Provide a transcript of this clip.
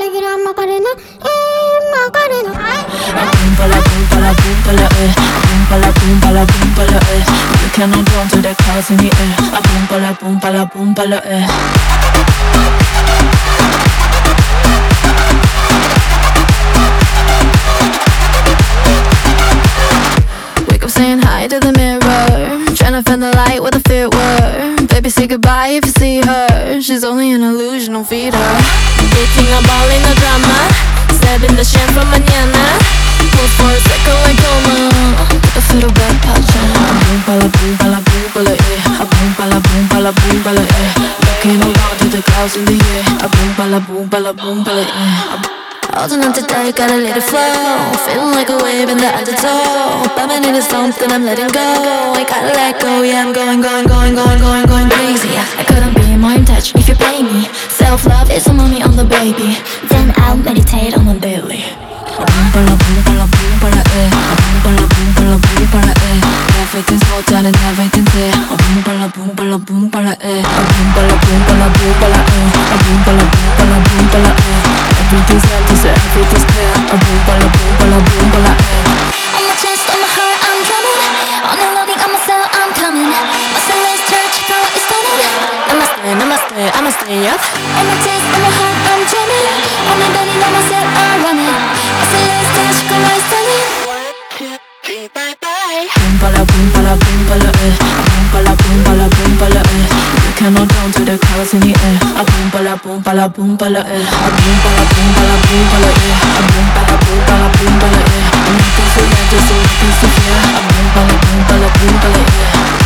얘기를 Macarena, Macarena. Boom pala boom pala boom pala boom pala boom pala boom pala You cannot run to the clouds in the air. Boom pala boom pala boom pala Wake up saying hi to the mirror, trying to find the light where the fear were. Baby, say goodbye if you see her. She's only an illusion, don't feed her. Dating a ball in a drama, stabbing the sham from mañana. Pose for a second like coma. I feel the bad patch. Boom pala boom pala boom pala boom pala boom pala boom pala Looking around to the clouds in the air. Boom pala boom pala boom pala Holding on to tight, gotta let it flow. Feeling like a wave in the undertow. Bumping into something, I'm letting go. I gotta let go, yeah, I'm going crazy. I couldn't be more in touch if you pay me. Self-love is a mommy on the baby. Then I'll meditate on the daily. Boom pala boom pala boom pala boom pala boom pala boom pala Everything's all done and everything's there. Boom pala boom pala boom pala boom pala boom pala boom pala boom pala boom pala boom pala Everything's empty, so everything's clear. Boom pala boom pala boom pala On my chest, on my heart, I'm drumming. On the loading, on my cell, I'm coming. My cellar's church, girl, it's stunning. I'ma stay up. On my chest, on my heart, I'm drumming. On the loading, on my cell, I'm running. My cellar's church, girl, it's stunning. Boom pala boom pala boom pala boom pala boom pala boom pala You cannot down to the clouds in the air. Boom pala boom pala boom pala boom pala boom pala boom pala boom pala boom pala boom pala Nothing's so bad, just so nothing's so fair. Boom pala boom pala boom pala